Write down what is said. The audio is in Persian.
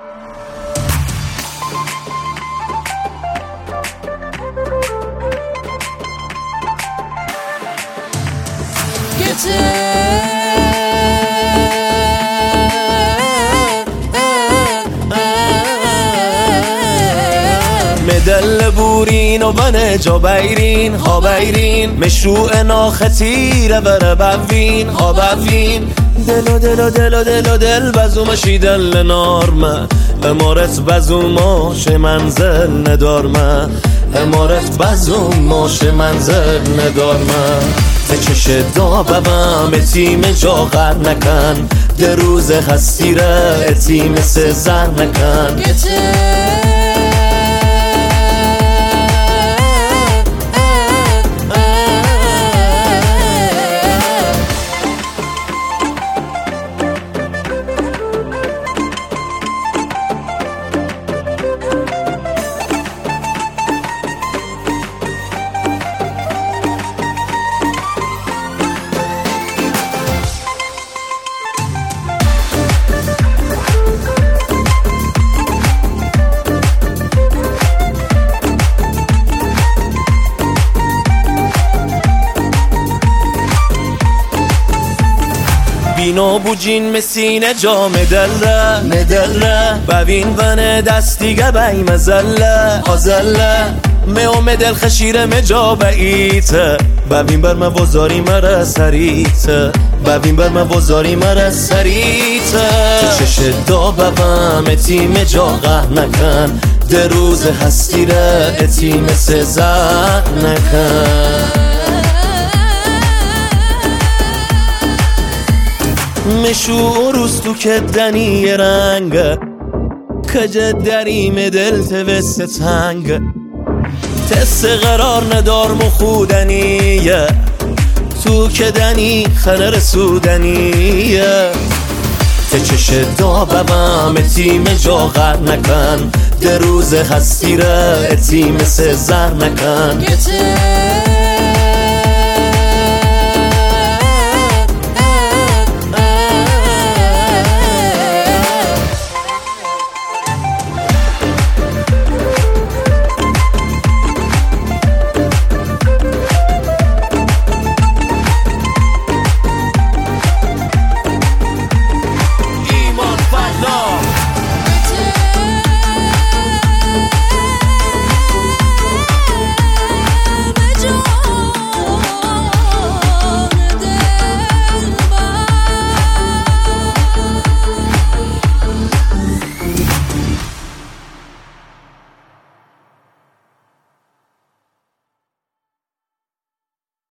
مدل بورین و بنه جا بیرین ها بیرین مشروع ناختیره بره بوین ها بوین دلو دلو دلو دلو دل بزو مشی دل نارمه امارت بزو ماش منزل ندارمه امارت بزو ماش منزل ندارمه چش دا ببم اتیم جا غر نکن ده روز هستی ره اتیم سزر نکن بینا بوجین مسینه جا مدله مدله ببین ونه دستیگه بی مزله آزله میوم دل خشیره مجا بیته ببین بر موازاری مره سریته ببین بر موازاری مره سریته تو چش دا ببم اتیم جا غه نکن ده روز هستی ره اتیم سزر نکن مشو روستو که دنی رنگ کج دریم دل توست تنگ تست قرار ندار مخودنیه تو که دنی خنه رسودنیه ته چش دا ببم اتیم جا غر نکن ده روز هستی ره اتیم سزر نکن